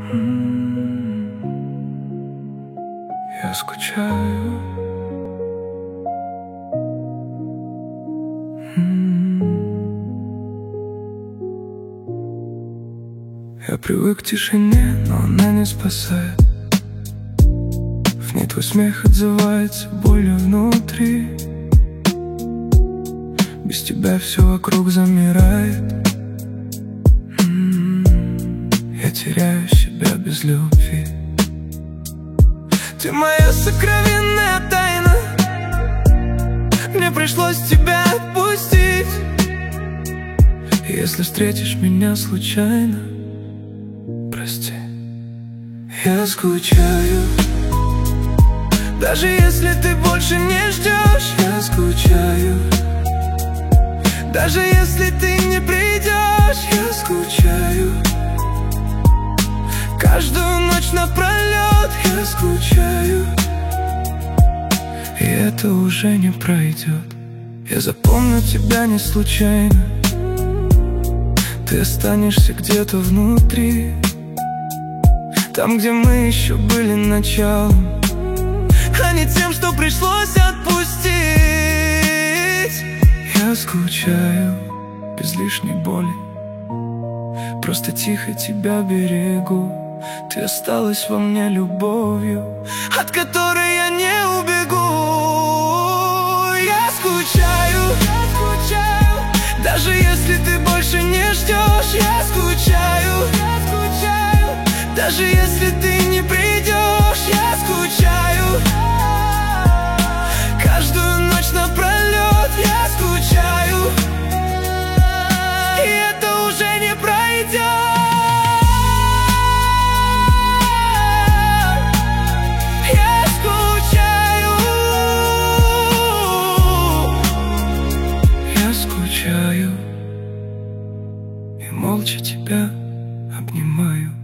Я скучаю. Я привык к тишине, но она не спасает. В ней твой смех отзывается болью внутри. Без тебя все вокруг замирает. Я теряю себя без любви. Ты моя сокровенная тайна. Мне пришлось тебя отпустить. Если встретишь меня случайно, прости. Я скучаю. Даже если ты больше не ждешь, я скучаю. Даже если ты не придешь, я скучаю. Каждую ночь напролет я скучаю. И это уже не пройдет. Я запомню тебя не случайно. Ты останешься где-то внутри, там, где мы еще были началом, а не тем, что пришлось отпустить. Я скучаю без лишней боли. Просто тихо тебя берегу. Ты осталась во мне любовью, от которой я не убегу. Я скучаю, даже если ты больше не ждешь. Я скучаю, даже если ты не придешь. Я скучаю. Каждую ночь напролет я скучаю. И это уже не пройдет. Я скучаю. Я скучаю. И молча тебя обнимаю.